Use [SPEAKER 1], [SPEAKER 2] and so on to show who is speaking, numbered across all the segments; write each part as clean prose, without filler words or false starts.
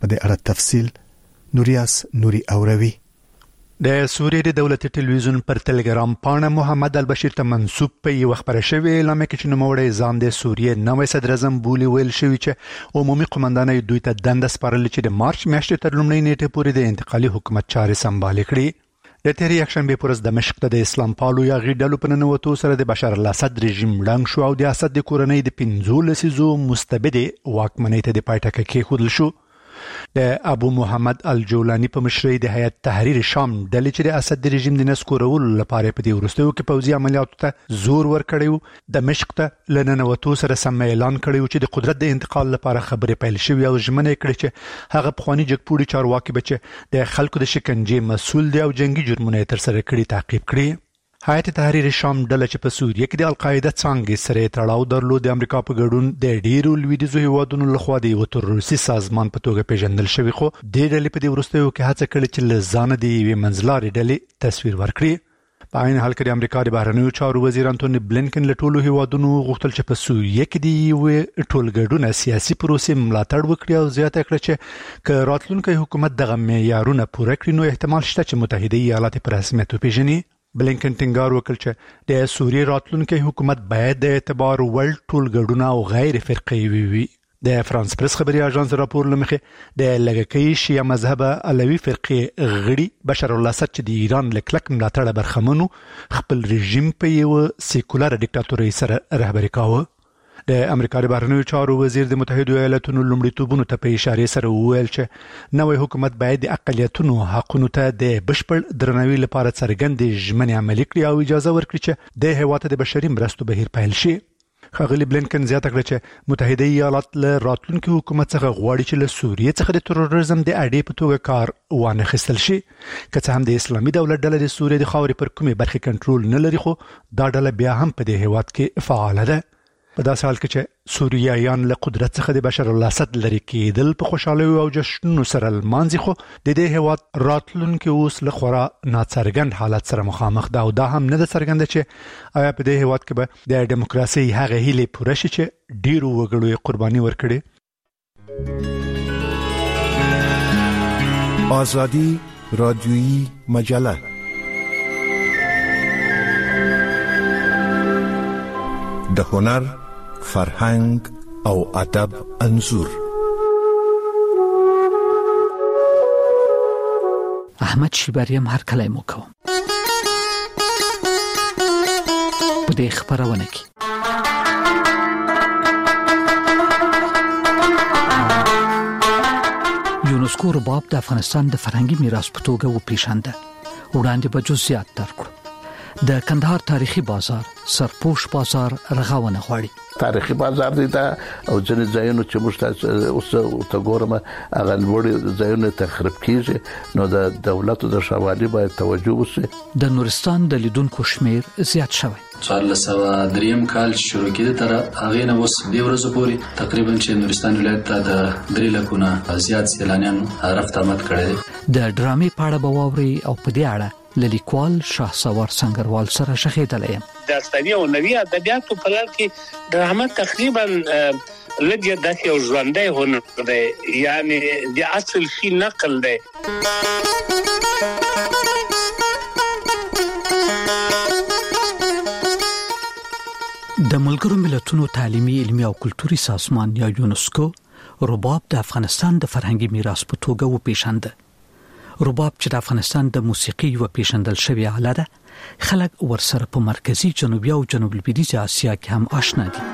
[SPEAKER 1] په دې اړه تفصیل نوري اوروي.
[SPEAKER 2] د سوریې د دولتي ټلویزیون پر ټلګرام پاڼه محمد البشیر ته منسوب په یو خبره شوی اعلان کې چې نوموړی ځان د سوریې نوې صدر اعظم بولی ویل شوی چې عمومي قومندانۍ دوی ته دنده سپارل چې د مارچ میاشتې تر لومړۍ نیټې پورې د انتقالي حکومت چارې سمبال کړي. د تیری یکشنبه پر ورځ دمشق ته د اسلام پالو یا غیډلو په ننوتو سره د بشار الاسد رژیم ړنګ شو او د اسد د کورنۍ د 15 لسیزو مستبد واکمنۍ ته د پایټکه کې خودل شو. د ابو محمد الجولانی په مشرۍ د هیئت تحریر شام ډلې چې د اسد د رژیم د نسکورولو لپاره په دې وروستیو کې پوځي عملیاتو ته زور ورکړی دمشق ته لننوتو سره سم اعلان کړی چې د قدرت د انتقال لپاره خبرې پیل شوې او ژمنه کړې چې هغه پخوانی جګپوړي چارواکي بچ د خلکو د شکنجې مسؤل دی او جنگي جرمونه تر سره کړي تعقیب کړي. هیئت تحریر شام ډله چې په سوریه کې د القاعده څانګې سره تړاو درلود د امریکا په ګډون د ډیرو لویدیځو هیوادونو لخوا د یو تروریستي سازمان په توګه پیژندل شوی خو د ډلې په دې وروستیو کې هڅه کړې چې لزانه د یوې منځلارې ډلې تصویر ورکړي. په عین حال کې د امریکا د بهرنیو چارو وزیر انټونی بلینکن له ټولو هیوادونو غوښتل چې په سوریه کې د یو ټولګډونه سیاسي پروسې ملاتړ وکړي او زیاته کړه چې که راتلونکي حکومت دغه معیارونه پوره کړي نو احتمال شته چې متحده ایالات په رسمیت وپیژني. بلینکن ټینګار وکړ چې د سوریې راتلونکي حکومت باید د اعتبار وړ ټولګډونه او غیر فرقوي وي. د فرانس پریس خبري اژانس راپور لمخې د لږکي شیعه مذهب علوي فرقې غړي بشار الاسد چې د ایران لکلک ملاتړ برخمنو خپل رژیم په یو سیکولر ډیکټاتوري سره رهبري کاوه. د امریکا د بهرنیو چارو وزیر د متحده ایالاتونو لومړیتوبونو ته په اشاره سره وویل چې نوې حکومت باید د اقلیتونو حقونو ته د بشپړ درناوي لپاره څرګندې ژمنې عملي کړي او اجازه ورکړي چې د هیواد د بشري مرستو بهیر پیل شي. ښاغلي بلینکن زیاته کړه چې متحده ایالات له راتلونکي حکومت څخه غواړي چې له سوریې څخه د تروریزم د اډې په توګه کار وانه خستل شي. که څه هم د اسلامي دولت ډله د سوریې د خاورې پر کومې برخې کنټرول نه لري خو دا ډله بیا هم په دې هیواد کې فعاله ده. په داسې حال کې چې سوریایان له قدرت څخه د بشار الاسد لري کېدل په خوشحالۍ او جشنونو سره لمانځي خو د دې هیواد راتلونکي اوس له خورا ناڅرګند حالت سره مخامخ ده او دا هم نه ده څرګنده چې آیا په دې هیواد کې به د ډیموکراسي هغه هیلې پوره شي چې ډیرو وګړو یې قرباني ورکړي.
[SPEAKER 3] آزادی رادیویی مجله د هنر فرهنګ او ادب انځور.
[SPEAKER 4] احمد شیبریم هر کله مو کوم په دې خبرونه کې یونسکو رباب د افغانستان د فرهنګي میراث په توګه وپیژنده. وړاندې به جزئیات درکړو. د کندهار تاریخي بازار سرپوش بازار رغاونه غواړي.
[SPEAKER 5] تاریخي بازار دی دا او ځینې ځایونه چې موږ اوس ته ګورم هغه لوړ ځایونه تخریب کیږي نو د دولت د شوالي باید توجه وشي.
[SPEAKER 4] د نورستان د لیدونکو شمیر زیات شوی.
[SPEAKER 6] 1403 کال شروع کېده تر هغه نه اوس د ورځې پورې تقریبا چې نورستان ولایت ته د 3 لکونه زیات سیلانیان رفت آمد کړي.
[SPEAKER 4] د ډرامې پاړه بواوري او په دې اړه لیکوال شاهسوار سنگروال سره شخېدلې یم.
[SPEAKER 7] داستاني او نوي ادبیاتو په لړ کې ډرامه تقریبا لږه د یو ژوندۍ هنر دی یعنی د اصل شي نقل دی.
[SPEAKER 4] د ملګرو ملتونو تعلیمي علمي او کلتوري سازمان یا یونسکو رباب د افغانستان د فرهنګي میراث په توګه وپیژنده. رباب چې د افغانستان د موسیقي یو پیژندل شوی آله ده خلک ورسره په مرکزی جنوبي او جنوب لویدیځ اسیا کې هم آشنا دي.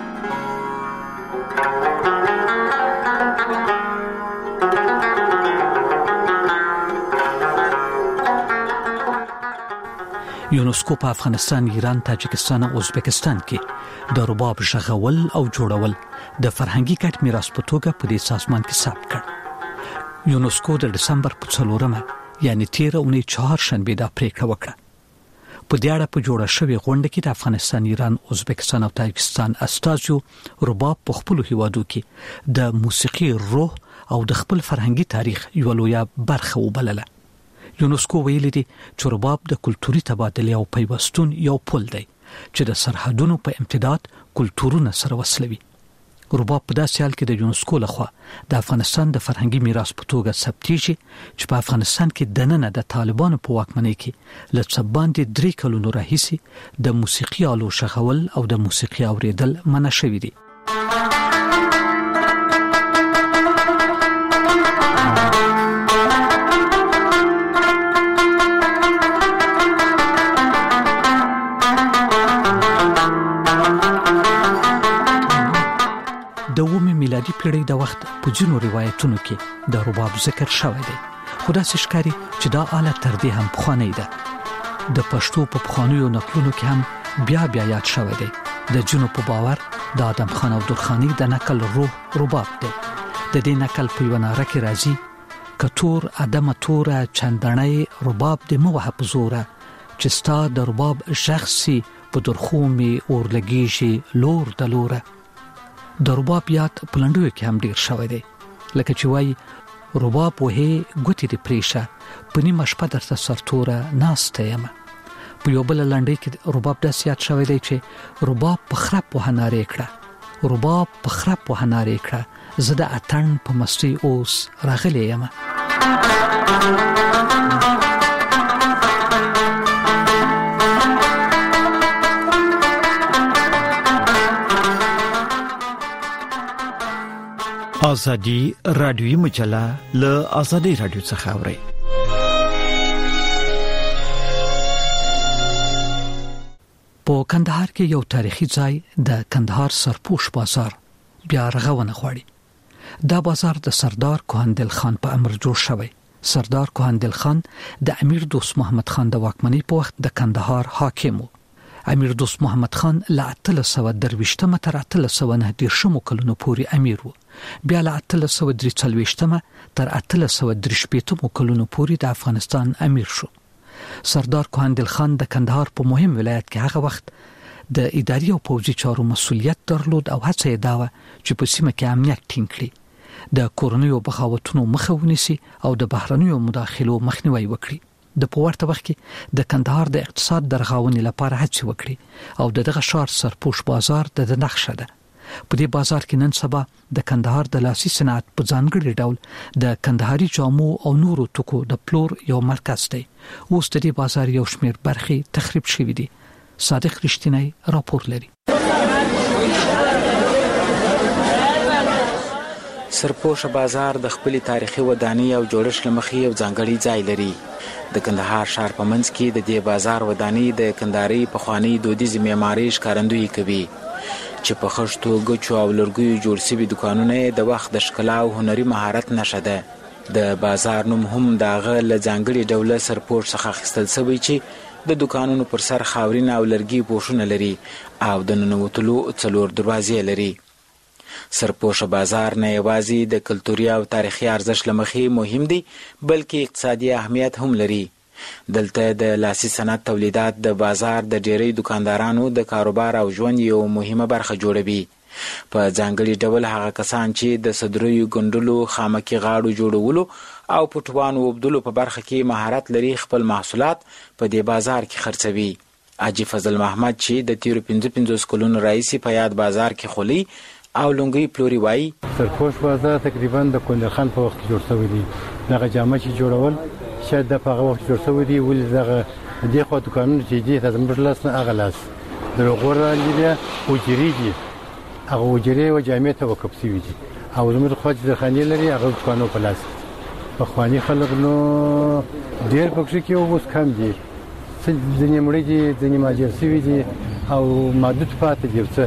[SPEAKER 4] یونسکو په افغانستان، ایران، تاجکستان او ازبکستان کې د رباب ژغول او جوړول د فرهنګي ګډ میراث په توګه په دې سازمان کې ثبت کړ. یونسکو د دسمبر په 4 یعنی 13 چهارشنبه د پریکړه وکړه. په دې اړه په جوړه شوې غونډه کې د افغانستان، ایران، ازبکستان او تاجکستان استازو رباب په خپل هیوادو کې د موسیقي روح او د خپل فرهنګي تاریخ یو لوی برخه وبلله. یونسکو ویلي دي چې رباب د کلتوري تبادله او پیوستون یو پل دی چې د سرحدونو په امتداد کلتورونه سره وصلوي. رباب په داسې حال کې د یونسکو لخوا د افغانستان د فرهنګي میراث په توګه ثبتېږي چې په افغانستان کې دننه د طالبانو په واکمنۍ کې له څه باندې 3 کلونو راهیسې د موسیقي آلو شغول او د موسیقي اوریدل منع شوي دي. د 9 میلادي پیړۍ د وخت په ځینو روایتونو کې د رباب ذکر شوی دی، خو داسې ښکاري چې دا آله تر دې هم پخوانۍ ده. د پښتو په پخوانیو نقلونو کې هم بیا یاد شوی دی. د ځینو په باور د آدم خان او درخاني د نقل روح رباب دی. د دې نقل په یو ناره کې راځي: کتور ادم توره چندنۍ رباب د موه په زوره، چې ستا د رباب شخصي په درخومي اور لګیږي لور د لوره. د رباب یاد په لنډیو کې هم ډیر شوی دی، لکه چې وایي: رباب وهې ګوتې دې پریشه، په نیمه شپه درته سرتوره ناسته یم. په یو بل لنډۍ کې رباب داسې یاد شوی دی چې رباب په خرپ وهنارې کړه، رباب په خرپ وهنارې کړه، زه د اتڼ په مستۍ اوس راغلی یم.
[SPEAKER 8] آزادی رادیویی مجله له آزادی رادیو څخه اوري.
[SPEAKER 4] په کندهار کې یو تاریخي ځای د کندهار سرپوش بازار بیا رغونه غواړي. دا بازار د سردار کوهندل خان په امر جوړ شوی. سردار کوهندل خان د امیر دوست محمد خان د واکمنۍ په وخت د کندهار حاکم و. امیر دوست محمد خان له 1323 تر 1390 کلونو پورې امیر و. بیا له 1343 تر 1363 کلونو پورې د افغانستان امیر شو. سردار کوهندل خان د کندهار په مهم ولایت کې هغه وخت د اداري او پوځي چارو مسؤلیت درلود او هڅه یې دا وه چې په سیمه کې امنیت ټینګ کړي، د کورنیو بغاوتونو مخه ونیسي او د بهرنیو مداخلو مخنیوي وکړي. د په ورته وخت کې د کندهار د اقتصاد د رغونې لپاره هڅې وکړي او دغه ښار سرپوش بازار د نقشه ده. په دې بازار کې نن سبا د کندهار د لاسي صنعت په ځانګړي ډول د کندهاري جامو او نورو توکو د پلور یو مرکز دی. اوس د دې بازار یو شمېر برخې تخریب شوي دي. صادق رښتینی راپور لري.
[SPEAKER 9] سرپوش بازار د خپل تاریخي ودانۍ او جوړښت لمخې یو ځانګړی ځای لري. د کندهار ښار په منځ کې د دې بازار ودانۍ د کندهاري پخوانۍ دودیزې معمارۍ ښکارندویي کوي چې په خښتو، ګچو او لرګیو جوړ شوي دوکانونه د وخت د ښکلا او هنري مهارت نښه ده. د بازار نوم هم د هغه له ځانګړي ډوله سرپوش څخه اخیستل شوی چې د دوکانونو پر سر خاورین او لرګي پوښونه لري او د ننوتلو 4 دروازې لري. سرپوش بازار نه یوازې د کلتوري او تاریخي ارزښت لمخې مهم دی، بلکې اقتصادي اهمیت هم لري. دلته د لاسي صنعت تولیدات د بازار د ډیری دکاندارانو د کاروبار او ژوند یو مهمه برخه جوړوي. په ځانګړي ډول هغه کسان چې د صدریو ګنډلو، خامکي غاړو جوړولو او پټوانو وبدلو په برخه کې مهارت لري خپل محصولات په دې بازار کې خرڅوي. حاجی فضل محمد چې د تیرو 55 کلونو راهیسې په یاد بازار کې خولي او لونګي پلوري وایي:
[SPEAKER 10] سرپوش بازار تقریبا د کوهندل خان په وخت جوړ شوی دی. دغه جامه چې جوړول شاید د په وخت جوړ شوی دی، ولې دغه د خو دکانونو چې دي تاسو مرلاس نه اغلاس د غوړه لري او جریږي هغه وجري او جامې ته وقف شوی دي او زموږ خو د خاني لري هغه دکانو په لاس په خواني خلک نو ډیر پکې کې اوس کم دي، ځینې مړي دي، ځینې ماجر شوی دي او محدود پاتې دي څه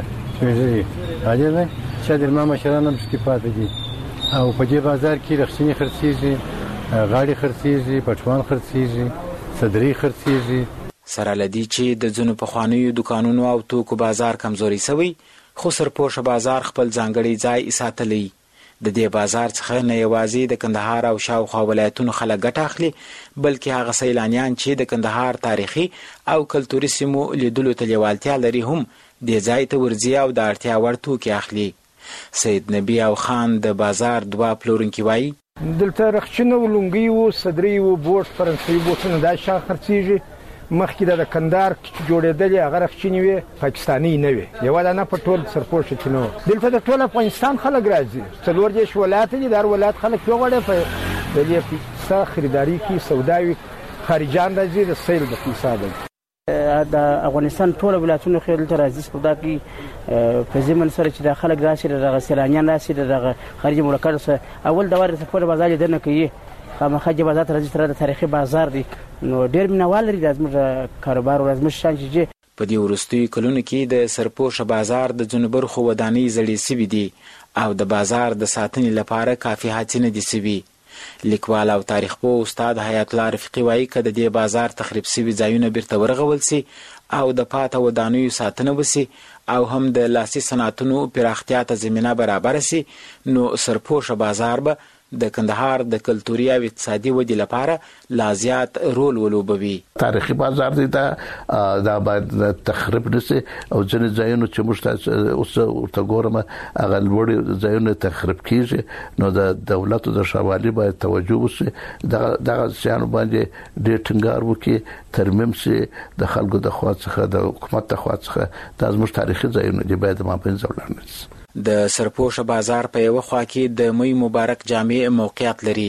[SPEAKER 10] راځي نه چې د ما مشرانو مشکې پاتې دي. او په دې بازار کې رخصتي خرڅيږي، غاړي خرڅيږي، پټوان خرڅيږي، صدري خرڅيږي.
[SPEAKER 9] سره لدی چې د ځینو پخوانیو دکانونو او توکو بازار کمزوري شوی، خو سرپوش بازار خپل ځانګړی ځای ساتلی. د دې بازار څخه نه یوازې د کندهار او شاوخوا ولایتونو خلک ګټه اخلي، بلکې هغه سیلانیان چې د کندهار تاریخي او کلتوري سیمو لیدلو ته لیوالتیا لري هم دې ځای ته ورځي او د اړتیا وړ توکي اخلي. سید نبی او خان د بازار 2 پلورونکي وایي:
[SPEAKER 11] دلته رخچنه ولونګي او صدري او بوټ فرانسوي بوټونه دا شا خرڅيږي مخکې د کندهار جوړېدلې هغه رخصینې وي پاکستاني نه وي یو نه په ټول سرپوش چینو دلته د ټول افغانستان خلک راځي څلور دیش ولایت دي د ولایت خلک یو غړي په د دې خریداري کې سوداوي خارجان راځي د سیل د حساب
[SPEAKER 12] د افغانستان ټول ولایتونو خیل تر راځي سودا کې په زمن سره چې د خلک راشي د سیلانیان راشي د خارجي ملکانو سره اول دوار سفر بازار دنه کوي خامخا بازار ته راځي تر د تاریخي بازار دی نو ډیر مینوال لري د زموږ کاروبار او زموږ شان چې
[SPEAKER 9] په دې ورستوي کلونو کې د سرپوش بازار د جنوبر خو ودانی زړې سوي دي او د بازار د ساتنې لپاره کافي هڅې نه دي سوي. لیکوال او تاریخ پوه استاد حیات الله رفیقي وایي که د دې بازار تخریب سوي ځایونه بیرته ورغول سي او د پاته ودانیو ساتنه وسي او هم د لاسي صنعتونو پراختیا ته زمینه برابر سي نو سرپوش بازار به د کندهار د کلتوري او اقتصادي ودې لپاره لا زیات رول ولوبوي.
[SPEAKER 5] تاریخي بازار دی دا باید تخریب نشي او ځینې ځایونه چې موږ اوس ورته ګورم هغه لوړ ځایونه تخریب کیږي نو د دولت او د شوالي باید توجه وشي دغه ځایونه باندې ډېر ټینګار وکړي ترمیم شي د خلکو د خوا څخه د حکومت د خوا څخه د زموږ تاریخي ځایونه دی باید ما په ځوړل نشي.
[SPEAKER 9] د سرپوش بازار په یو خوا کې د مې مبارک جامع موقعیت لري.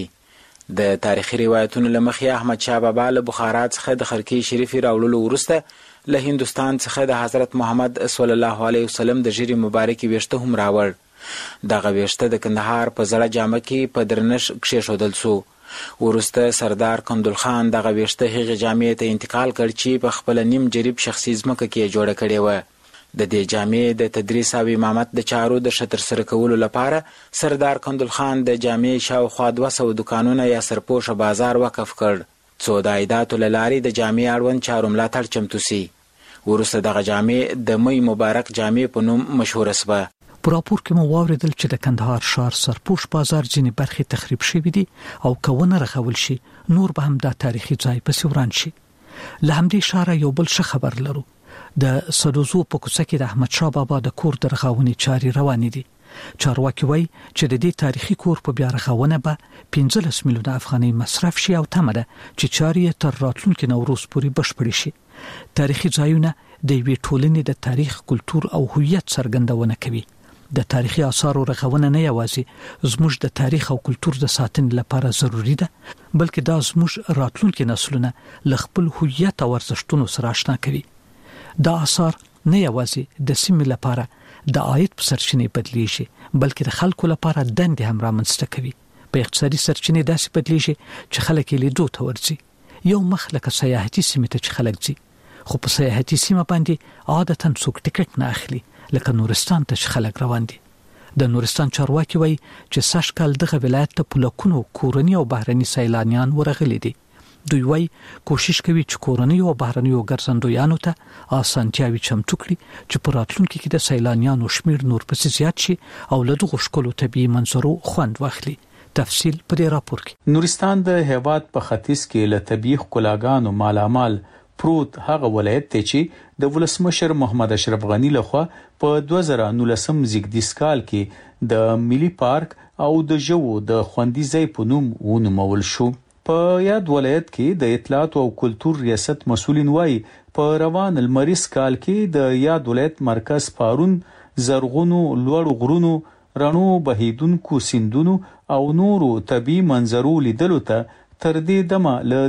[SPEAKER 9] د تاریخي روایتونو لمخې احمد شاه بابا له بخارا څخه د خرقې شریفي راوړلو وروسته له هندوستان څخه د حضرت محمد صلی الله علیه وسلم د ژیرې مبارکي ویشته هم راوړ. دغه ویشته د کندهار په زړه جامع کې په درنش کښېښودل سو. وروسته سردار کندل خان دغه ویشته هغې جامع ته انتقال کړ چې په خپله نیم جریب شخصي ځمکه کې جوړه کړې وه. د دې جامع د تدریس او امامت د چارو د ښه ترسره کولو لپاره سردار کندل خان د جامع شاوخوا 200 دکانونه یا سرپوش بازار وقف کړ څو د عایداتو له لارې د جامع اړوند چارو ملاتړ چمتو سي. وروسته دغه جامع د مې مبارک جامع په نوم مشهوره سوه.
[SPEAKER 4] په راپور کې مو واوریدل چې د کندهار ښار سرپوش بازار ځینې برخې تخریب شوي دي او که ونه رغول شي نور به هم دا تاریخي ځای پسې وران شي. له همدې ښاره یو بل ښه خبر لرو. د سدوزو په کوڅه کې د احمد شاه بابا د کور د رغونې چارې روانې دي. چارواکي وایي چې د دې تاریخي کور په بیا رغونه به 15 میلیونه افغانۍ مصرف شي او تمه ده چې چارې تر راتلونکي نوروز پورې بشپړې شي. تاریخي ځایونه د یوې ټولنې د تاریخ، کلتور او هویت څرګندونه کوي. د تاریخي آثارو رغونه نه یوازې زموږ د تاریخ او کلتور د ساتنې لپاره ضروری ده بلکې دا زموږ راتلونکي نسلونه له خپل هویت او ارزښتونو سره آشنا کوي. دا آثار نه یوازې د سیمې لپاره د عاید په سرچینې بدلیږي بلکې د خلکو لپاره دندې هم رامنځته کوي. په اقتصادي سرچینې داسې بدلیږي چې خلک یې لیدو ته ورځي. یو مخ لکه سیاحتي سیمې ته چې خلک ځي خو په سیاحتي سیمه باندې عادتاً څوک ټکټ نه اخلي لکه نورستان ته چې خلک روان دي. د نورستان چارواکي وایي چې سږ کال دغه ولایت ته په لکونو کورني او بهرني سیلانیان ورغلي دي. دوی وایي کوشش کوي چې کورني او بهرني ګرځندویانو ته اسانتیاوي چمتو کړي چې په راتلونکي کې د سیلانیانو شمیر نور پسې زیات شي او له دغو ښکلو طبیعي منظرو خوند واخلي. تفصیل په دې راپور کې.
[SPEAKER 13] نورستان د هیواد په ختیځ کې له طبیعي ښکلاګانو مالامال پروت هغه ولایت ته چې د ولسمشر محمد اشرف غنی لخوا په 2019 زیږدیز کال کې د ملي پارک او د ژوو د خوندي ځای په نوم ونومول شو. په یاد ولایت کې د اطلاعات او کلتور ریاست مسؤلین وایي په روان المریض کال کې د یاد ولایت مرکز پارون زرغونو لوړ غرونو رڼو بهیدونکو سیندونو او نورو طبیعي منظرو لیدلو ته تر دې دمه له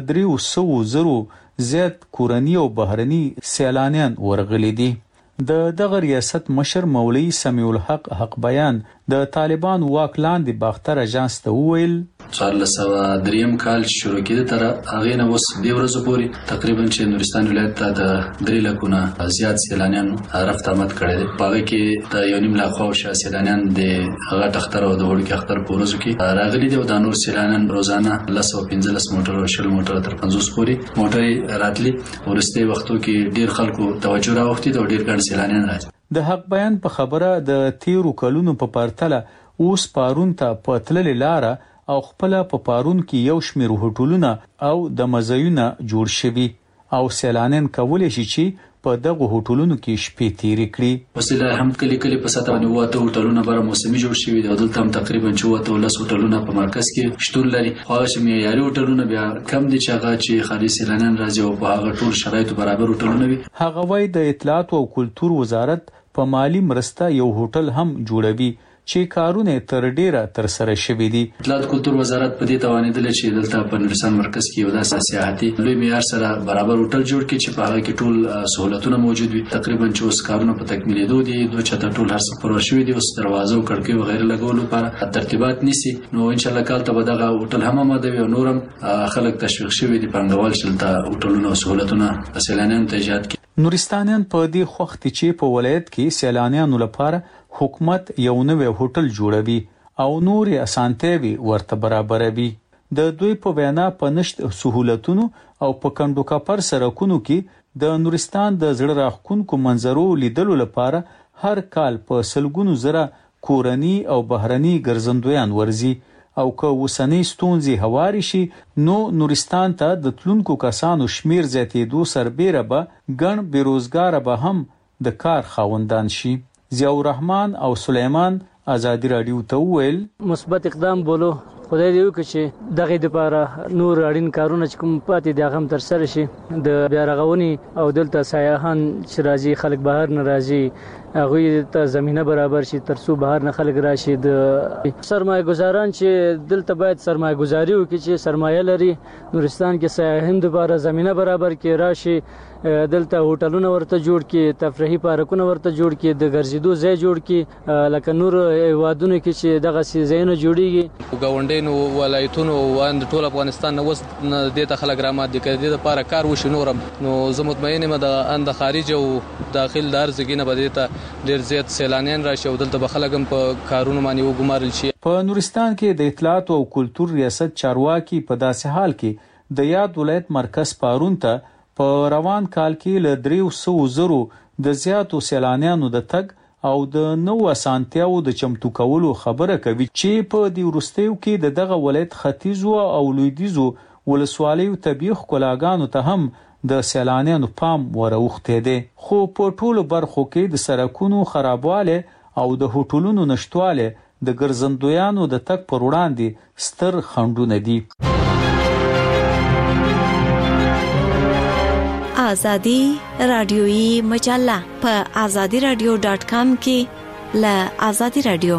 [SPEAKER 13] 300,000 زیات کورني او بهرني سیلانیان ورغلي دي. د دغه ریاست مشر مولوی سمیع الحق حق بیان د طالبان واک لاندې باختر اژانس ته وویل
[SPEAKER 6] 1403 کال شروع کېده تر هغه نه اوس د ورځې پورې تقریبا چې نورستان ولایت ته د 3 لکونه زیات سیلانیان رفت آمد کړي دي. په هغه کې د 1.5 لک خو سیلانیان د هغه تختر او د وړوکی اختر په ورځو کې راغلي دي او د نور سیلانیان روزانه 15 موټر او 20 موټر تر 50 پورې موټر راتلي. ورسته وختو کې ډیر خلکو توجه راوختي او ډیر ګڼ سیلانیان راځي.
[SPEAKER 13] د حق بیان په خبره د 13 کلونو په پرتله اوس پارون ته په تللې لاره او خپل په پارون کې یو شمېر هوټلونه او د مزایونه جوړ شوي او سیلانیان کولای شي چې په دغه هوټلونو کې شپې تیرې کړي.
[SPEAKER 6] وسیله هم کلی په ساته باندې وته هوټلونه بره موسمي جوړ شوي دي. دلته هم تقریبا چې وته ولس هوټلونه په مرکز کې شتون لري. خو چې معیاري هوټلونه بیا کم دي چې هغه چې خارجي سیلانیان راځي او په هغه ټول شرایطو برابر هوټلونه وي.
[SPEAKER 13] هغه وایي د اطلاعات او کلتور وزارت په مالی مرسته یو هوټل هم جوړوي چې کارونه تر ډیره تر سره شوي دي.
[SPEAKER 6] اطلاعات کلتور وزارت په دې توانیدل چې دلته په نورستان مرکز کې یو داسې سیاحتي لوی معیار سره برابر هوټل جوړ کړي چې په هغه کې ټول سہولتونه موجود وي. تقریبا چې اوس کارونه په تکمیلېدو دي، دوه چته ټول هر څه پرور شوي دي، اوس دروازه او کړکۍ وغیرہ لګولو لپاره ترتیبات نیسي. نو ان شاء الله کال ته به دغه هوټل هم آماده وي او نورم خلک تشویق شوي دي پنګوال چې دلته هوټلونه او سہولتونه سیلانیانو ته ایجاد کړي.
[SPEAKER 13] نورستانیان په دې وخت چې په ولایت کې سیلانیانو لپاره حکومت یو نوې هوټل جوړوي او نورې اسانتیاوي ورته برابروي. د دوی په وینا په نشت سہولتونو او په کندو کپر سرکونو کې د نورستان د زړه راښکونکو منظرو لیدلو لپاره هر کال په سلګونو زره کورني او بهرني ګرځندویان ورځي او که وسنۍ ستونزې هواري شي نو نورستان ته د تلونکو کسانو شمیر زیاتېدو سربیره به ګڼ بیروزګاره به هم د کار خاوندان شي. ضیاء الرحمن او سلیمان آزادی رادیو ته ویل
[SPEAKER 14] مثبت اقدام بولو خدای دې وکړي چې دغه د لپاره نور اړین کارونه چې کوم پاتې دي هغه هم تر سره شي. د بیا رغونی او دلته سیاحان چې راځي خلک بهر نه راځي هغه ته زمينه برابر شي ترڅو بهر نه خلک راشي. د سرمایه گزاران چې دلته باید سرمایه گزاري وکړي چې سرمایه لري نورستان کې سیاحان لپاره زمينه برابر کې راشي. دلته هوټلونه ورته جوړ کې، تفریحي پارکونه ورته جوړ کې، د ګرځېدو ځای جوړ کې لکه نور وادونه کې چې دغه سیزونه جوړیږي.
[SPEAKER 15] ګاونډینو ولایتونو واند ټول افغانستان نو وس د ته خلک رامات دي کړي د لپاره کار وشي نورم. نو زه مطمئن یم د خارج او داخل د ارزګینه بده ته ډیر زیات سیلانیان راشي او دلته به خلک هم په کارونو باندې وګمارل شي.
[SPEAKER 13] په نورستان کې د اطلاعات او کلتور ریاست چارواکي په داسې حال کې د یاد ولایت مرکز پارون ته په روان کال کې ل 300,000 د زیاتو سیلانیانو د تګ او د نو اسانتیاو د چمتو کولو خبره کوي چې په دې ورستیو کې دغه ولایت ختیځو او لویدیځو ولسوالیو طبيعي ښکلاګانو ته هم د سیلانیانو پام وروخته دي. خو په ټولو برخو کې د سرکونو خرابواله او د هوټلونو نشټواله د ګرځندویانو د تګ پر وړاندې ستر خنډونه دي.
[SPEAKER 16] آزادی رادیویی مجله په azadiradio.com کې له آزادی رادیو.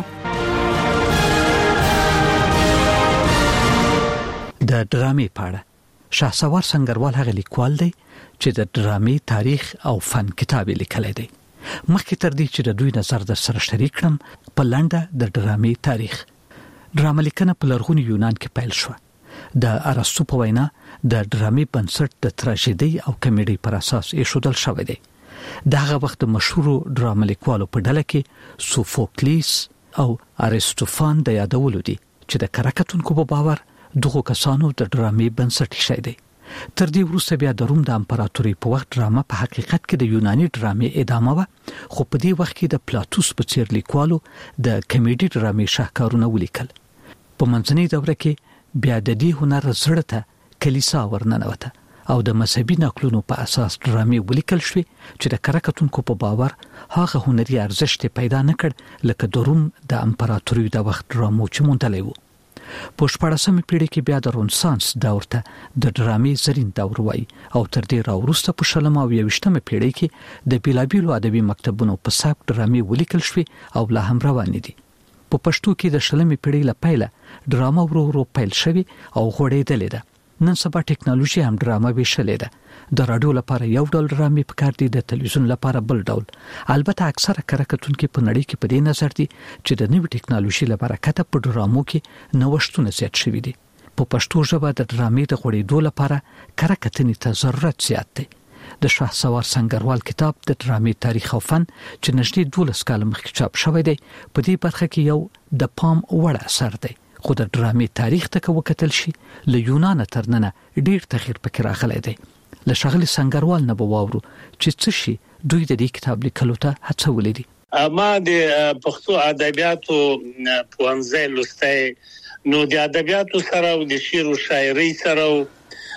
[SPEAKER 4] د ډرامې پاړه شهسوار سنگروال هغه لیکوال دی چې د ډرامې تاریخ او فن کتاب لیکلی دی. مخکې تر دې چې د دوی نظر در سره شریک کړم په لنډه د ډرامې تاریخ. ډرامه لیکنه په لرغوني یونان کې پیل شوه. د ارسطو په وینا د ډرامې بنسټ د تراژیدي او کمیډي پر اساس ایښودل شوی دی. دغه وخت مشهور ډرامه لیکوالو په ډله کې سوفوکلیس او ارسطوفان د یادولو دي چې د کراکتونکو په باور دغه کسانو د ډرامې بنسټ شوی دی. تر دې وروسته بیا د روم د امپراتوري په وخت ډرامه په حقیقت کې د یوناني ډرامې ادامه و، خو په دې وخت کې د پلاتوس په څیر لیکوالو د کمیډي ډرامې شاهکارونه ولیکل. په منځنۍ دوره کې بیا د دې هنر زړه ته کلیسا ورننوته او د مذهبي نقلونو په اساس ډرامې ولیکل شوې چې د کراکتونکو په باور هغه هنري ارزښت پیدا نکړ لکه د روم د امپراتوري د وخت ډرامو چې مونتلې وو. په 14مې پیړۍ کې بیا د رنسانس دور ته د ډرامې زرین دور وایي او تر دې راوروسته په 20 او 21مې پیړۍ کې د بیلابیلو ادبي مکتبونو په سبک ډرامې ولیکل شوې او لا هم روانې دي. په پښتو کې د 20مې پیړۍ له پیله ډرامه ورو ورو پیل شوې او غوړېدلې ده. نن سبا ټیکنالوژي هم ډرامه ویشلې ده. د رادیو لپاره یو ډول ډرامې پکار دي، د تلویزیون لپاره بل ډول. البته اکثره کراکتونکو په نړۍ کې په دې نظر دي چې د نوې ټیکنالوژي لپاره کته په ډرامو کې نوښتونه زیات شوي دي. په پښتو ژبه د ډرامې د غوړېدو لپاره کراکتنې ته ضرورت زیات دی. د شهسوار سنگروال کتاب د ډرامې تاریخ او فن چې نږدې 12 کال مخکې چاپ شوی دی په دې برخه کې یو د پام وړ اثر دی. خو د ډرامې تاریخ ته وکتل شي له یونان تر نن ډیر تغییر پکې راغلی دی. له ښاغلي سنگروال نه وواورو چې څه شي دوی د دې کتاب لیکلو ته هڅولې دي.
[SPEAKER 7] ما د پښتو ادبیاتو پوهنځی لوستی، نو د ادبیاتو سره او د شعر او شاعرۍ سره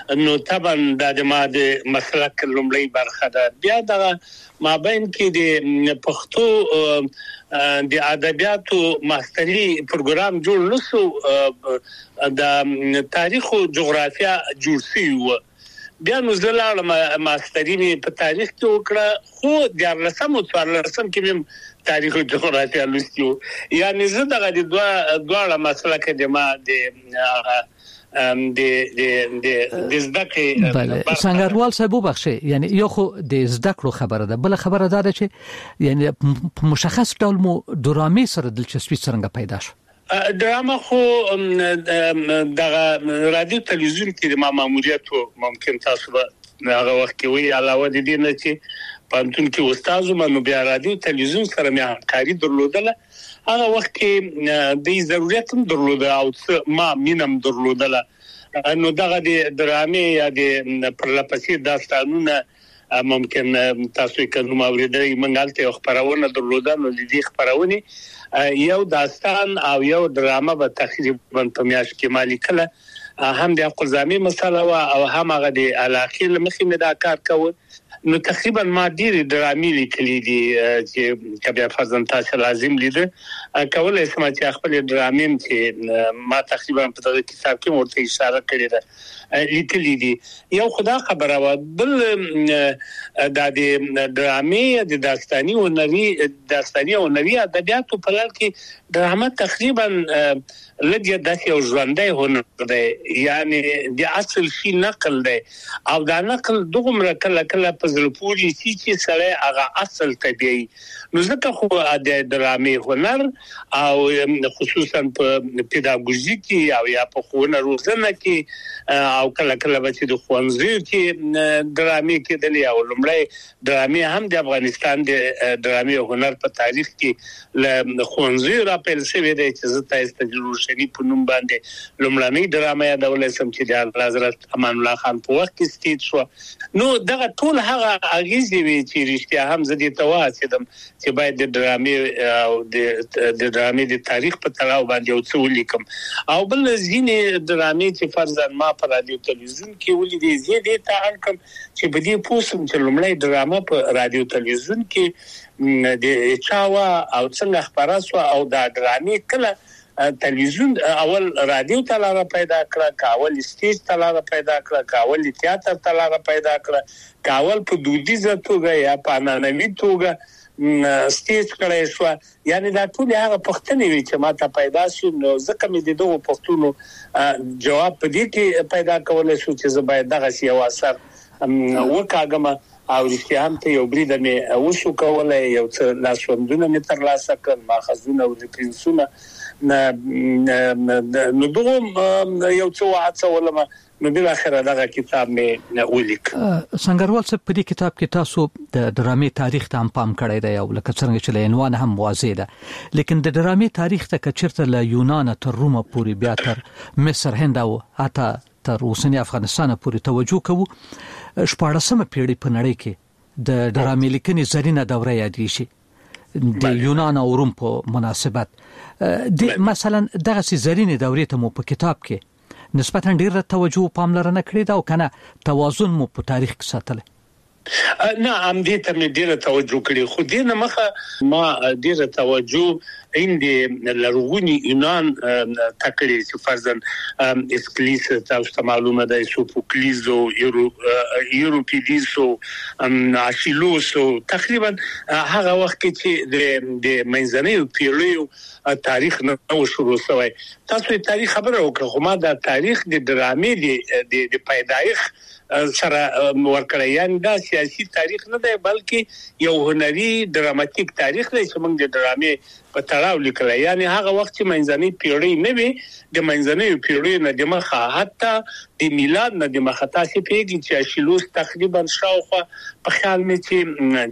[SPEAKER 7] نو طبعا د ماده مسلک لومړی برخه ده. بیا د مابین کې د پښتو د ادبیاتو ماستري پروګرام جوړ نشو، د تاریخ او جغرافیا جوړ شو. بیا نو زلاله ماستري په تاریخ کې وکړه، خو د 14 کې تاریخ او جغرافیا لوستیو. یعنی زه دغه د دوه مسلک د ما د زدکه
[SPEAKER 4] بله سنگروال صاحب بخشه، یعنی یو خو د زدکړو خبره ده، بل خبره ده چې یعنی مشخص ډول مو درامي سره دلچسپي څنګه پیدا شو؟
[SPEAKER 7] دراما خو دغه رادیو تلویزیون کې د ماموریت ممکن تاسو هغه وخت کې وی علاوه د دې نه چې پانتون کې استاد منو بیا رادیو تلویزیون سره مې همکاري درلودله. هغه وخت کې د ضرورت هم درلوده او ما مينم درلودله. نو دغه د درامي یا د پرلپسې داستانونه ممکن تاسو کې کوم اوریدل منګالته خبرونه درلوده. نو د دې خبرونه یو داستان او یو دراما به تقریبا په میاش کې مالي کله هم د قزامي مسله او هم هغه د علاقې لمخې مې دا کار کوي. نو تقریبا ما ډیر درامي لیکلي دي چې کبه فرزن تاسو لازم لیدل کولای سم چې خپل درامي چې ما تقریبا په دغه کتاب کې ورته اشاره کړې ده لیکلي دي. یو خدا خبره و بل د درامي د داستاني او نوي ادبیاتو په لړ کې دراما تقریبا لږه داسې او ژوندۍ هنر دی، یعنی د اصل شي نقل دی او دا نقل دغه کله په زلپوري چې سره هغه اصل طبيعي. نو ځکه خو د درامي هنر او خصوصا په پیداګوژي کې او یا په ښوونه روزنه کې او کله چې د خوانځي کې درامي کې د لیاو لمړی درامي هم د افغانستان د درامي هنر په تاریخ کې ل خوانځي را پیل شوی دی چې زته استجروشنی په نوم باندې لمړنۍ درامه یادول سم چې د حضرت امان الله خان په وخت کې ستیت شو. نو دغه ټول هغه اغیزې وی چې رښتیا هم زدي تواسدم چې باید د درامي او د درامي د تاریخ په تړاو باندې یو څه ولیکم. او بل ځینې درامي چې فرضاً ما په رادیو تلویزیون کې ولیدې زیاده ته انکم چې په دې پوسم چې لمړی درامه په رادیو تلویزیون کې د چاوا او څنګه خبراسو او د درامي کله تلویزیون اول رادیو تلاره پیدا کړه، کاول سټیج تلاره پیدا کړه، کاول تیاتر تلاره پیدا کړه، کاول په دودیزه توګه یا په ننوي توګه سټیج کړی شو. یعنی دا ټول هغه پښتنې وی چې ماته پیدا شو. نو ځکه مې د دوه پښتونو جواب په دې کې پیدا کولای شو چې زه باید دغه سی اثر وکاګم او رښتیا هم ته یو برید مې وشو کولای، یو څه لاسوندونه مې ترلاسه کړل، ماخذونه او ریفرنسونه نو دوه یو څه وعده ولما نو بل اخر دغه کتاب مې ولیک.
[SPEAKER 4] سنگروال صاحب په دې کتاب کې تاسو د درامي تاریخ ته هم پام کړی دی او لکه څنګه چې عنوان هم واضح ده، لیکن د درامي تاریخ ته کچرته له یونان تر روم پورې بیا تر مصر هند او حتی تر اوسنی افغانستان پورې توجه کوو. 14مه پیړۍ په نړۍ کې د درامي لیکنې زرینه دوره یادې شي د یونان او روم په مناسبت. د مثلا دغه زرینه دورې ته مو په کتاب کې نسبتا ډیر توجه پاملرنه کړې ده او کنه توازن مو په تاریخ کې ساتل؟
[SPEAKER 7] نه ام دې ته مې ډیره توجه کړې، خو دې نه مخه ما ډیره توجه عند لرغونی یونان تکړه چې فرضاً اسکلیس تاسو معلومه ده سوفوکلیز او یوروپیدیس او اشیلوس تقریبا هغه وخت کې د منځنۍ پیړیو تاریخ نه شروع شوی. تاسو تاریخ خبره وکړه، خو ما د تاریخ د درامي د پیدایښت سره ورکړی. یعنی دا سیاسي تاریخ نه دی بلکې یو هنري دراماتیک تاریخ دی چې موږ د درامي په تړاو لیکل. یعنی هغه وخت چې منځنۍ پیړۍ نه وي، د منځنۍ پیړۍ نه د مخه حتی د میلاد نه د مخه تاسو پیږي چې اشیلوس تقریبا شاوخوا په خیال مې چې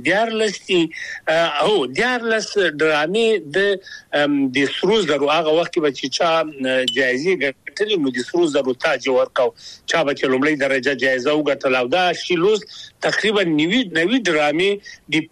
[SPEAKER 7] دیارلس درامي د سرو زرو هغه وخت کې چې چا جایزې ګټلې نو د سرو زرو تاج ورکاو چا به لومړی درجه جایزه وګټل او دا شیلوس تقریبا 90 ډرامې د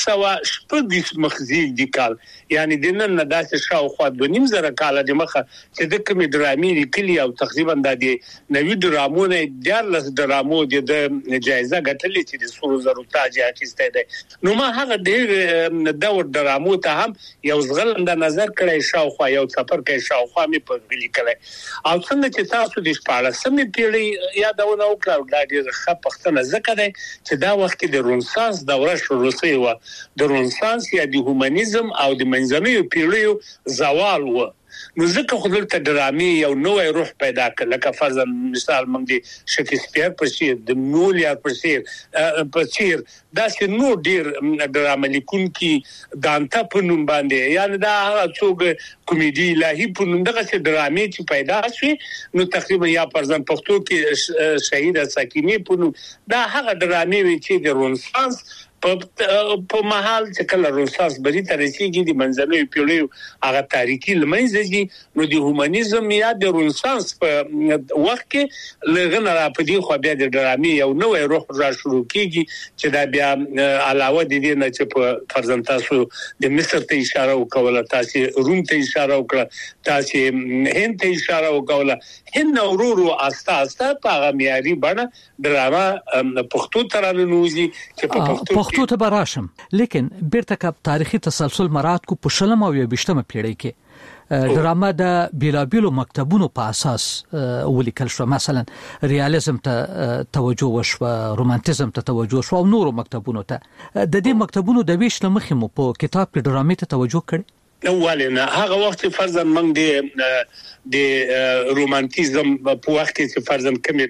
[SPEAKER 7] 1500 مخزي د کال یعنی د نن نه داسې شاوخوا 2.5 کال د مخه چې د کومې ډرامې لیکلي او تقریبا د 90 ډرامو نه 14 ډرامو د جایزه ګټلې چې د سرو زرو تاج اخیسته ده نو ما هغه ډېر دور ډرامو ته هم یو ځغلند نظر کړی شاوخوا یو سفر کې شاوخوا می په غلي کړی او څنګه چې تاسو د 14مې پیړۍ یادونه وکړه دا ډېر ښه پښتنه ذکر دی چې دا وخت کې د رنسانس دوره شروع شوه و د رنسانس یا د هومانیزم او د منځنیو پیړیو زوال و نو ځکه خو دلته ډرامې یو نوې روح پیدا کړ لکه فرضاً مثال موږ د شکسپیر په څیر د مولیر په څیر دا چې نو ډیر ډرامه لیکونکي دانته په نوم باندې یعنی دا څوک کمیډي الهي په نوم دغه ډرامې چې پیدا شوې نو تقریبا یا فرضاً پښتو کې شهید سکینی په نوم دا هغه ډرامې وی چې د رنسانس په محل چې کله رنسانس بری ته رسیدي د منځنیو پیړیو هغه تاریخي لمنځي نو د هومانیزم یا د رنسانس په وخت کې لغنه را پدې خو بیا د ډرامې یو نوې روح را شروع کیږي چې دا بیا علاوه د دې نه چې په فرضاً تاسو د مصر ته اشاره وکوله تاسو روم ته اشاره وکړه تاسو هند ته اشاره وکوله هند ورورو اساسه په غمیاري باندې ډرامه پښتو ترانوزي چې په
[SPEAKER 4] پښتو ته براشم لیکن بیرته کپ تاریخي تسلسل مراد کو په شلم او 20مه پیړۍ کې ډرامه د بیلابیلو مکتبونو په اساس ولیکل شو مثلا ریالیزم ته توجه وشو رومانتیزم ته توجه شو او نورو مکتبونو ته د دې مکتبونو د ویش لمخې مو په کتاب کې ډرامې ته توجه کړی
[SPEAKER 7] اولنا هغه وخت فرضاً موږ د رومانتیزم په وخت کې فرضاً کومې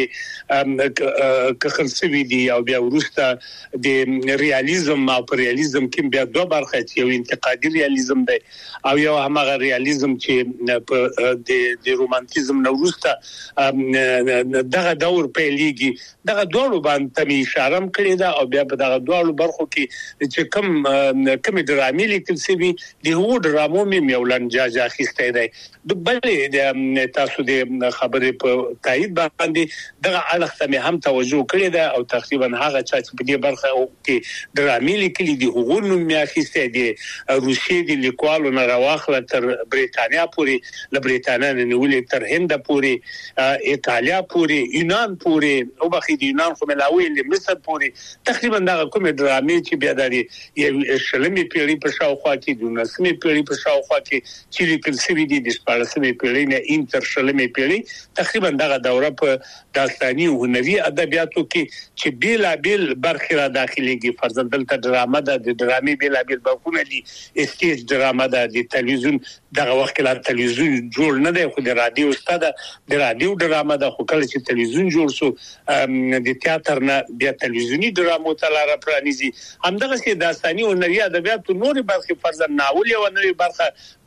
[SPEAKER 7] ډرامې کخلسوي دي او بیا ورسته د ریالیزم او ریالیزم کې بیا دوه برخه چې یو انتقادي ریالیزم دی او یو هغه ریالیزم چې د رومانتیزم نو ورسته دغه دور پیلېږي دغه دوه باندې اشاره کړې ده او بیا په دغه دوه برخو کې چې کوم ډرامې لیکل شوی هو ډرامو مې یولن جاجا خسته دی د بلې تاسو د خبرې په تایید باندې دغه اړخ ته هم توجه کړی دا او تقریبا هغه چې په دې برخه کې ډرامې لیکلي دي هغه نو مې خسته دي روسي د لیکوالو نه راوخله تر بریتانیا پورې له بریتانیا نه ولې تر هند پورې ایتالیا پورې یونان پورې او بخې د یونان خو ملاوي له مصر پورې تقریبا دغه کومه ډرامې چې بیا د یو شلمي پیړۍ په شاوخوا کې د 19مې پیړۍ په شاوخوا کې چې لیکل شوی دي د 14مې پیړۍ نه انټر شلمې پیړۍ تقریبا دغه دوره په داستاني او هنري ادبیاتو کې چې بیلابل برخې را داخليږي فرضاً دلته ډرامه د ډرامې بیلابل برخونه دي استیج ډرامه د تلویزیون دغه وخت لا تلویزیون جوړ نه دی خو د رادیو ستاده د رادیو ډرامه د خو کله چې تلویزیون جوړ شو د تیاتر نه بیا تلویزیونی ډرامو ته لار پرانیزي همدغه سي داستاني او هنري ادبیاتو نور برخې فرضاً ناول یو نوې برخه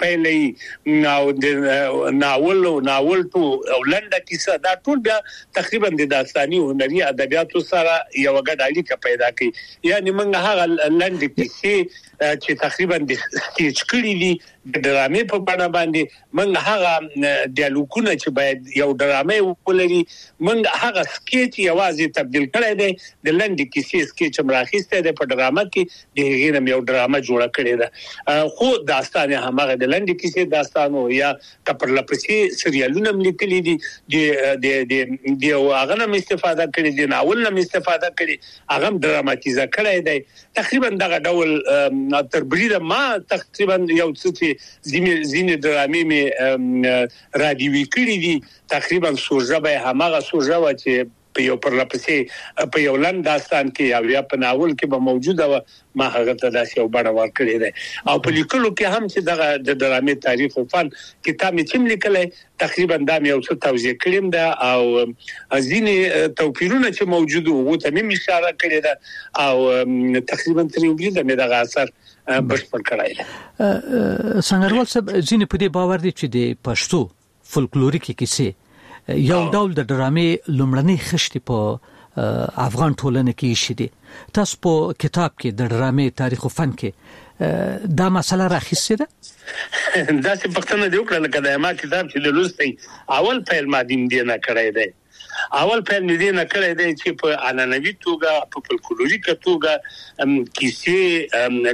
[SPEAKER 7] پیلې ناول تو او لنډه کیسه دا ټول بیا تقریبا د داستاني او هنري ادبیاتو سره یو غږ اړیکه پیدا کوي یعنی موږ هغه لنډه کیسه چې تقریبا د سټیج کړي دي د ډرامې په بڼه باندې موږ هغه ډیالوګونه چې باید یو ډرامې ولري موږ هغه سکیچ یوازې تبدیل کړی دی د لنډه کیسې سکیچ مراخسته دی په ډرامه کې د هغې یو ډرامه جوړه کړې ده خو داستان هغه د لنډه کیسې داستانو یا کپرلپسې سریالونه لیکلي دي د هغه نه استفاده کړي دي ناول نه استفاده کړي هغه ډراماتیزه کړی دی تقریبا دغه ډول تر بریده ما تقریبا یو څه زینې ډرامې مې رادیوي کړي دي تقریبا سوژه به همغه سوژه و چې په یو پرلپسې په یو لند داستان کې یا په ناول کې به موجوده و ما هغه ته داسې یو بڼه ورکړې ده او په لیکلو کې هم چې دغه د ډرامې تاریخ او فن کتاب مې چې لیکلای تقریبا دا مې یو څه توضیح کړم ده او ځینې توپیرونه چې موجود وو ته مې اشاره کړې ده او تقریبا تر یو بل د دغه اثر بشپړ کړای ده
[SPEAKER 4] څنګه ورسره ځینې په دې باور دي چې د پښتو فولکلوریک کیسې یو ډول د ډرامې لومړنۍ خشتي په افغان ټولنه کې شې دي تاسو په کتاب کې د ډرامې تاریخ او فن کې دا مسله راخیسته ده
[SPEAKER 7] دا څه پښتنه دی وکړه لکه د ما کتاب چې د لوستي اول فعل ماضی دې نه کړی دی اول فعل دې نه کړی دی چې په انانوي توګه په فولکلوریک توګه کیسې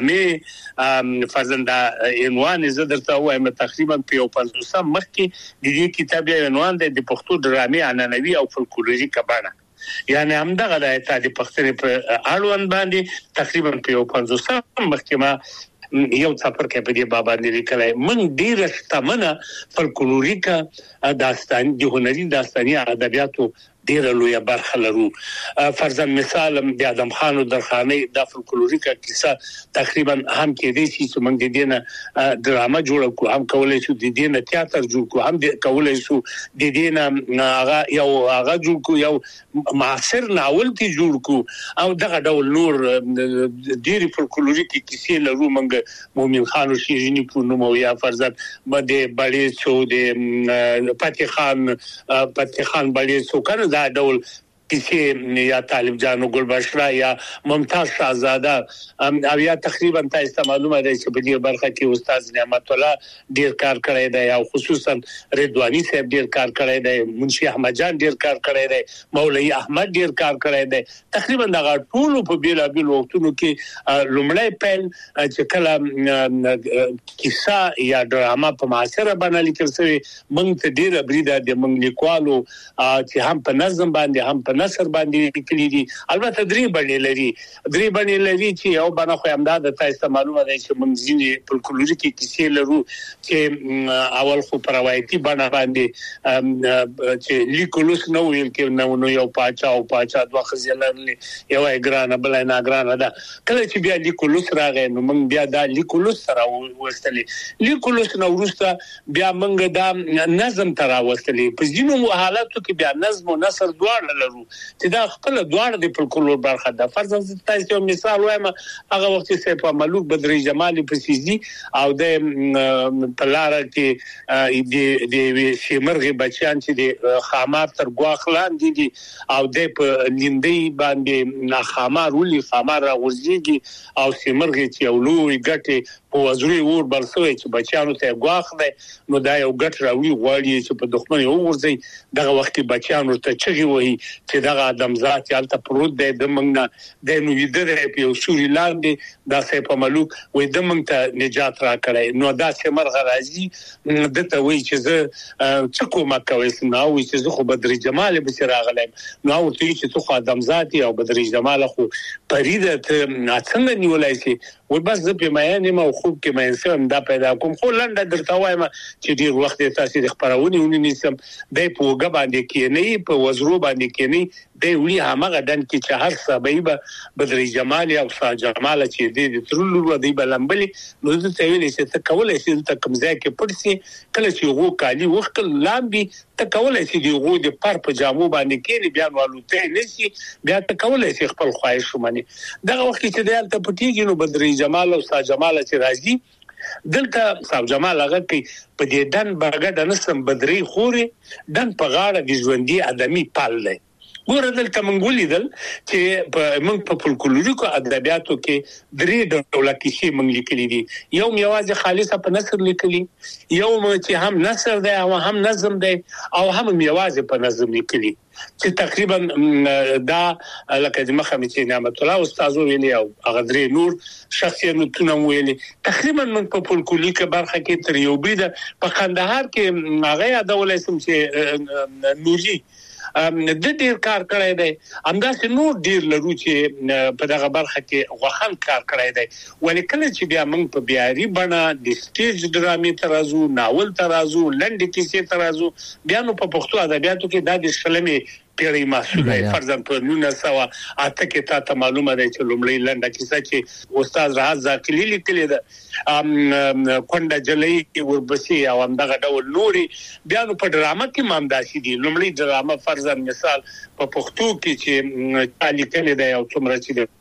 [SPEAKER 7] ډرامې فرزنده عنوان زه درته وایم تقریبا په 50 مخ کې د دې کتاب عنوان د پښتو ډرامې انانوي او فولکلوریک بڼه یعنی همدغه د اتحاد پښتنې په اړوند باندې تقریبا په 50 مخ کې ما یو څپر کې په دې بابا لیکلای من ډیر شتمنه فولکلوریک داستان د هنري داستاني ادبیاتو ډیر لوی برخه لرو فرضاً مثال د ادم خان درخاني د فولکلوریک کیسه تقریبا هم کې دي چې موږ د دې ډرامه جوړ کو هم کولای شو د دې نه تیاتر جوړ کو هم کولای شو د دې نه هغه جوړ کو یو معاصر ناول تی جوړ کو او دغه ډول نور ډیر فولکلوریک کیسې لرو موږ مومن خان او شیرینی په نوم یا فرضاً باندې باندې شو د پاتې خان باندې شو کنه دا ډول کسی یا طالب جانو ګل بشرا یا ممتاز شاهزاده او یا تقریبا تاسو معلومه ده چې په دې برخه کې استاد نعمت الله ډیر کار کړی دی او خصوصا رضوانی صاحب ډیر کار کړی دی منشي احمد جان ډیر کار کړی دی مولوی احمد ډیر کار کړی دی تقریبا دا ټول په بیل وختونو کې لومړی پهل چې کله کیسه یا ډرامه په معاصره باندې لیکل شوی موږ ته ډیر بریده د موږ لیکوالو چې هم په نظم باندې هم نصر باندې لیکلي دي البته درې باندې لري چې یو باندې خو امداد تاسو معلومه ده چې منځینی فولکلوریک کیسې لرو چې اول خو پروایتي باندې چې لیکلوس نو ویل کې نو یو پاچا دوه خزیلرلې یو اګرانه بل نه اګرانه ده کله چې بیا لیکلوس راغی نو موږ بیا دا لیکلوس سره وستلې لیکلوس نو ورسته بیا موږ دا نظم تر وستلې په ځینو حالاتو کې بیا نظم او نثر دواړه لرو چې دا خپل دواړه د فولکلور برخه ده فرضاً تاسو مثال وایم هغه وخت چې په ملوک بدري جمالي پسیزي او د پلار کې د شیمرغي بچیان چې د خامار تر غواخلان دي او د لیندې باندې خامار ولي خامار غوځيږي او شیمرغي چې اولوي ګټه په وزري ور برسوي چې بچیانو ته غواخ ده نو دا یو ګټ راوي غواړي چې په دښمن یو ورځي دغه وخت بچیانو ته چغي وهي چې دغه ادمزات یالته پروت دی د منګه د نو ویدره په سوري لاندې د سیف ملوک وې د منګ ته نجات را کړی نو دا سمرغ راځي دته وی چې زه څکو ما کوي نو وی چې زه خو بدر جمال به راغلم نو ورته چې خو ادمزات او بدر جمال خو پریده څنګه نیولای شي و بس د پیمایانه مو خوب کې مې سم دا پیدا کوم خو لنډه درته وایم چې ډیر وخت تاسو د خبرونه ونیسم د پوګه باندې کې نه په وزرو باندې کې نه د وی هغه دن کې چې هر سبب بدر جمال او شاه جمال چې د ترلو ودی بلمبلي نو د تیویل چې ته کولای شې ته کمزای کې پړسي کله چې وو کالی وخت لامبي ته کولای شې دی وو د پر په جامو باندې کې بیان والوته نشي بیا ته کولای شې خپل خواهش ومني دغه وخت چې د الته پټیږي نو بدر جمال او شاه جمال چې راځي دلته صاحب جمال هغه کې په دې دن برګه د نسم بدري خوري دن په غاړه د ژوندۍ ادمي پال دی ګوره دلته مونږ لیدل چې په موږ په فولکلوریکو ادبیاتو کې درې ډول کیسې موږ لیکلي دي یو یوازې خالصه په نثر لیکلي یو چې هم نثر دی او هم نظم دی او هم یوازې په نظم لیکلي چې تقریبا دا لکه د مخه چې نعمت الله استاد ویلي او هغه درې نور شخصیتونه ویلي تقریبا موږ په فولکلوریکو برخه کې تر یو بریده په قندهار کې هغه یادولای سم چې نوري د ډیر کار کړی دی همداسې نور ډیر لرو چې په دغه برخه کې غوښن کار کړی دی ولې کله چې بیا موږ په بیاري بڼه د سټیج ډرامې ترازو ناول ترازو لنډ کیسې ترازو بیا نو په پښتو ادبیاتو کې د شلمې پیړۍ محصول فرضاً په 1908 کې تا معلومه ده چې لومړی لنډه کیسه چې استاد راز زاکلی لیکلې ده کونډه جلې وربسي او همدغه ډول نوري بیا نو په ډرامه کې مامداسي دي لومړی ډرامه فرضاً مثال په پښتو کې چې لیکلې ده او څومره چې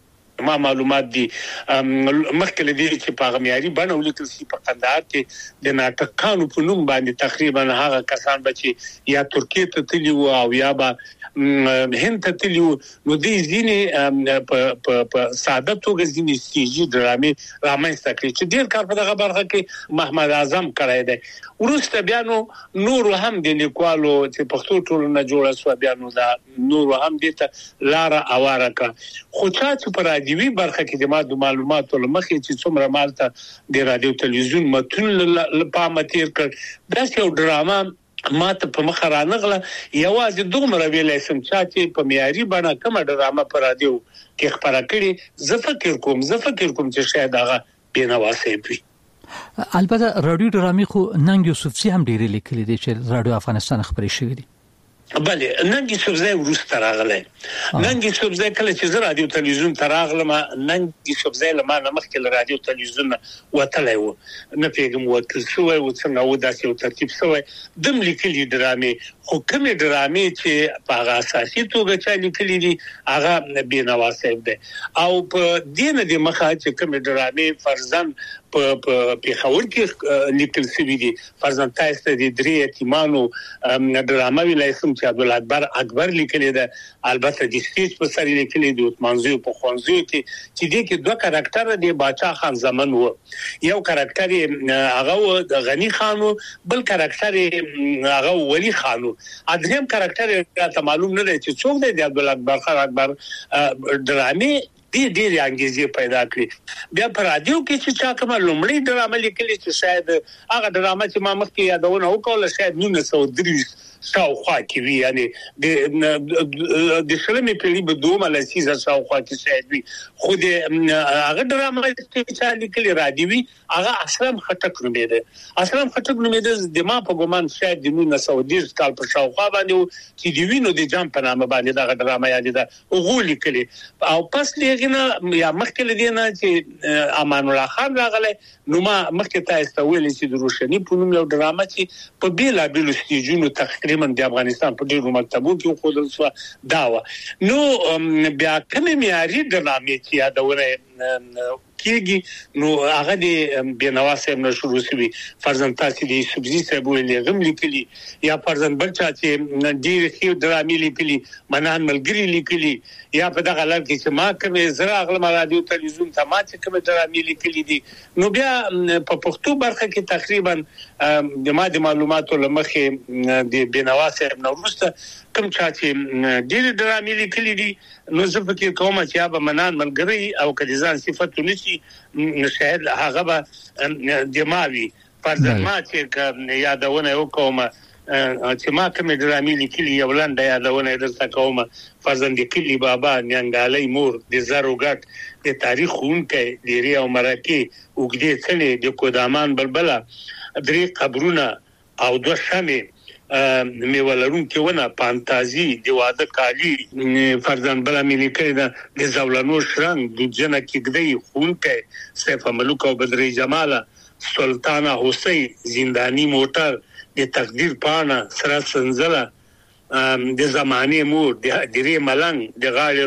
[SPEAKER 7] ما معلومات دي مخکې لدی چې په معیاري باندې ولیکل شي په قندهار کې د ناټکانو په نوم باندې تقریبا هغه کسان بچي یا ترکیه ته تللی او یا به هند ته تللی نو دې ځینې په ساده توګه ځینې سیجی ډرامې رامنځته کړي چې ډیر کار په دغه برخه کې محمد اعظم کړی دی ورسته بیا نور هم د لیکوالو چې پښتو ټولنه جوړه شو بیا نو دا نور هم دې ته لار اواره کا خو چې په رادیوي برخه کې د معلوماتو لمخې چې څومره مالته د رادیو تلویزیون متون لپاره تیر کړ دا یو ډراما ماته په مخ رانغله یوازې دومره ویلای سم چې په معیاري باندې کومه ډراما په رادیو کې خبره کړي زه فکر کوم چې شاید هغه بینواسه وي
[SPEAKER 4] البته رادیو ډرامې خو ننګ یوسفزي هم ډېر لیکلي دي چې رادیو افغانستان خبرې شوې دي
[SPEAKER 7] بله ننګ یوسفزي ورسته راغله ننګ یوسفزي کله چې زه رادیو تلویزیون ته راغلم ننګ یوسفزي لمه مخکې رادیو تلویزیون وتلای و نه پیغام وکړ شو او څنګه و داسې یو ترتیب شوی دم لیکلي ډرامې خو کومې ډرامې چې په هغه اساسي توګه چې لیکلي دي هغه بینواسه دي او په دې نه د مخه چې کومې ډرامې فرضاً په پیښور کې لیکل شوی دي فرضاً تاسو د درې یتیمانو ډرامه ویلای سم چې عبدالله اکبر لیکلی ده البته د سټیج په سر لیکلی دی منځو په خونځو کې چې دې کې دوه کاراکټر دی باچا خان زمن وو یو کاراکټر هغه د غنی خانو بل کاراکټر هغه ولی خانو ادم کاراکټر ته معلوم نه دی چې څوک دی د عبدالله اکبر ډرامې ډېر انګیزه پیدا کړې بیا په رادیو کې چې چا کومه لومړی ډرامه لیکلې چې شاید هغه ډرامه چې ما مخکې یادونه وکړه شاید 1930 شاوخوا کې وی یعنی د شلمې پیړۍ په دومره لسیزه شاوخوا کې شاید وی خو د هغه ډرامه چې لیکلې رادیوي هغه اسلام خټک نومېده د ما په ګومان شاید د 1930 کال په شاوخوا باندې چې دی وینو د جام په نامه باندې دا ډرامه یاد ده او لیکلې او پس لګنه یا مخکې لدینه چې امان الله خان راغله نو ما مخکې تاسو ویل چې د روشنی په نوم یو ډرامه چې په بیلا بیل سټیجونو تقریبا د افغانستان په ډیرو مکتبو کې خودل شو داوا نو بیا کومې معیاري ډرامې چې یادونه کېږي نو هغه د بینواسه هم شروع شوی فرضاً تاسو د سبزی صاحب ویلې غم لیکلي یا فرضاً بلچا چې ډیر ښه ډرامې لیکلي منان ملګری لیکلي یا په دغه لړ کې چې ما کومه زرا اغلم رادیو تلویزیون ته ما چې کومه ډرامې لیکلي دي نو بیا په پښتو برخه کې تقریبا د معلوماتو لمخې د بینواسه هم نورسته کوم چې ډیر ډرامې لیکلي دي نو زه فکر کوم چې یا به منان ملګری او کلیزان صفاتونه شي شاید هغه به دماوي فرضاً ما چې یادونه وکوم چې ما کوم ډرامې لیکلي یو لاندې یادونه درته کوم فرضاً د کلی بابا نیانګالي مور د زرو ګټ د تاریخ اونکې د ری او مرکه وګړي څلې د کودامان بلبله درې قبرونه او دوه شمه میولرون کې ونه فانتازي د واده کالی فرضاً بل ملي کړه د زولانو شرنګ د جنہ کېږي خونکې سیف ملک او بدري جماله سلطانه حسین زندانی موټر د تقدیر پانا سره سنزله د زمانه مور د ری ملنګ د غاړې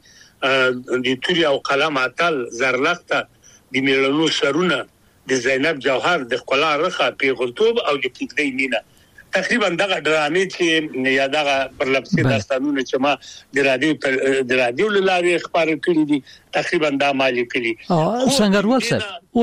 [SPEAKER 7] روپي د توري او قلم اتل زرلخته د میلانو سرونه د زینب جوهر د خلا رخه پیغلتوب او د کېږي مینا تقریبا دغه ډرامې چې یا دغه پرلپسې داستانونه چې ما د رادیو لارې خبرې کړې دي تقریبا دا مالي کړي
[SPEAKER 4] څنګهوال صاحب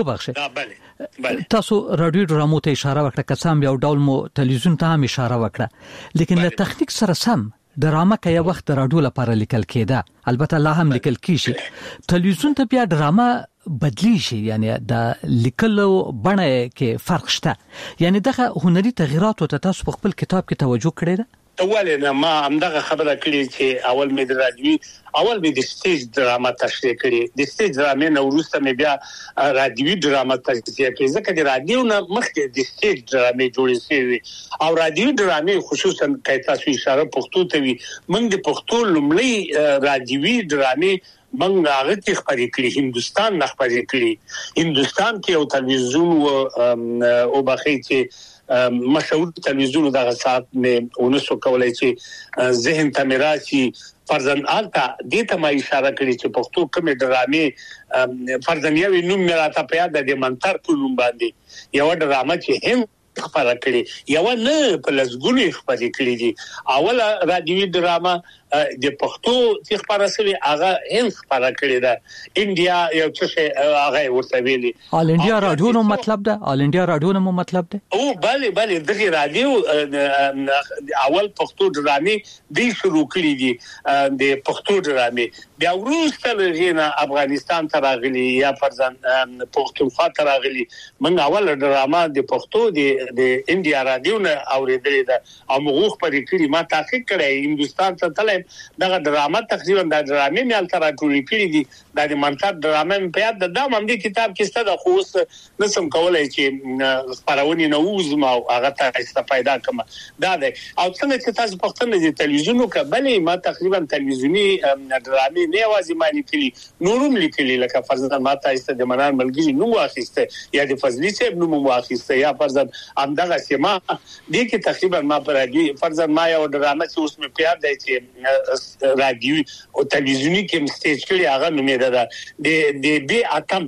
[SPEAKER 4] وبخښه تاسو رادیو ډرامو ته اشاره وکړه کسان یو ډول مو تلویزیون ته هم اشاره وکړه لیکن له تخنیک سره سم ډرامه کې یو وخت رادیو لپاره لیکل کېده البته لا هم لیکل کیږي تلویزیون ته بیا ډرامه بدلی شي یعنی د لیکلو بڼه کې فرق شته یعنی دغه هنري تغیرات ته تاسو په خپل کتاب کې توجه کړی ده
[SPEAKER 7] اول ما همدغه خبره کړې چې اول مې د رادیوي اول مې د سټیج ډراما تشریح کړې د سټیج ډرامې نو وروسته مې بیا رادیوي ډراما تشریح کړې ځکه د رادیو نه مخکې د سټیج ډرامې جوړې شوې او رادیوي ډرامې خصوصا کله تاسو اشاره پښتو ته وي موږ د پښتو لومړی رادیوي ډرامې موږ هغه کې خبرې کړې هندستان نه خبرې کړې هندستان کې یو تلویزیون او بخې چې مشهور تلویزیون دغه ساعت مې اونسو کولای چې ذهن ته میراثي فرزن آلتا دې ته ما اشاره کړې چې پښتو کومې ډرامې فرزن یو نوم راته په یاد د منتر په نوم باندې یو ډرامه چې هم خبره کړې یو نه په لسګونی خبرې کړې دي اوله رادیوي ډرامه د پښتو چې خبره سوي هغه هم خبره کړې ده انډیا یو څه هغه ورته ویلي
[SPEAKER 4] آل انډیا رادیو نو مطلب ده آل انډیا رادیو نو مطلب ده
[SPEAKER 7] او bale دغه رادیو اول پښتو ډرامې د شروع کړې دي د پښتو ډرامې بیا وروسته لږه افغانستان ته راغلي یا فرزن پښتونخوا ته راغلي موږ اول ډرامه د پښتو د انډیا رادیو نه اوریدلې ده او موږ په دې ما تحقیق کړی هندستان ته تلم دغه ډرامه تقریبا د ډرامې مال تر ټولې کړې دي د منتر ډرامې په یاد د هم د کتاب کې ستاسو خو نسم کولای چې خبرونه نه وزم او هغه ته استفاده کوم دا ده او څنګه چې تاسو پښتون د تلویزیون کبلې ما تقریبا تلویزیونی ډرامې نه وازی مانی کړی نورم لیکلي لکه فرضاً ما تاسو د منان ملګری نو واخیسته یا د فضلی صاحب نو واخیسته یا فرضاً همدغه سیمه دې کې تقریبا ما پر دې فرضاً ما یو ډرامه چې اوس مې پیار دی چې رادیو او تلویزیونی کې سټیج کړی هغه نومې ده د بي اتم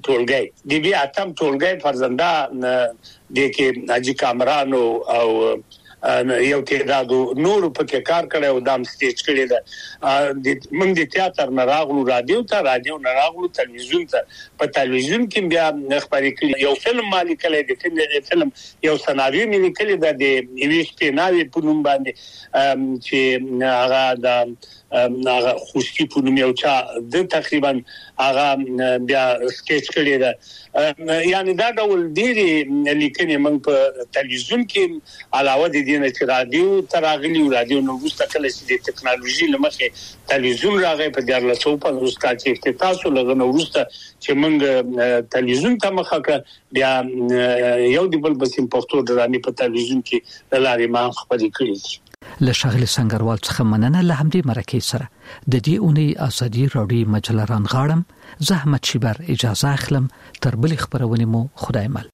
[SPEAKER 7] ټولګي فرزنده د کې اجي کامران او یو تعداد نور په کې کار کړي او دام سټیج کړي ده د موږ د تیاتر نه راغلو رادیو نه راغلو تلویزیون ته په تلویزیون کې بیا خبرې کړي یو فلم مالي کړي د فلم یو سناریو ملي کړي د ایویش پیناوي په نوم باندې چې هغه د خوشکی په نوم یو چا د تقریبا هغه بیا سکیچ کړي ده یعنی دا ډول ډیری لیکنې موږ په تلویزیون کې علاوه د دې نه چې رادیو تراغلی او رادیو نو وروسته کله چې د ټکنالوژي لمخې تلویزیون راغی په 1450 کال چې افتتاح شو لږ نو وروسته چې موږ تلویزیون ته مخه کړ بیا یو د بل بسیم پښتو ډرامې په تلویزیون کې د لارې ما خبرې کړې
[SPEAKER 4] له شغله سنگروال څخه مننه له همدې مرکې سره د دې اونۍ ازادي راډیو مجله رانغاړم زحمت شیبر اجازه اخلم تر بل خبرونه مو خدای مل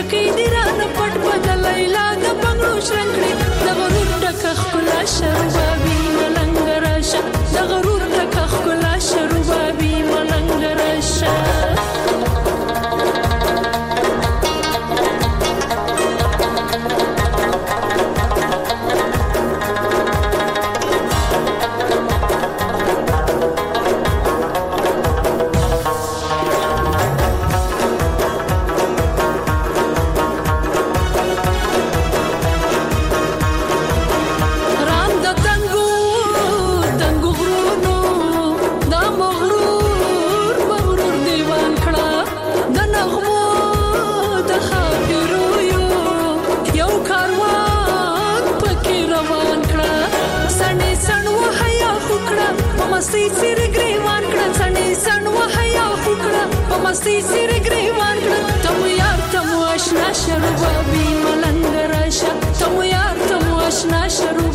[SPEAKER 17] چوکۍ دی رانه پټ بدلای لا د بنگړو شرنګړي د غرور ډک خپلا شربابي ملنګ راشه د غرور ډک خپلا شربابي ملنګ راشه مستي سر گریوان کړه سنې سن وحیا فکړه په مستي سر گریوان کړه تم یار تم آشنا شربابي ملنګ راشه تم یار تم آشنا شربابي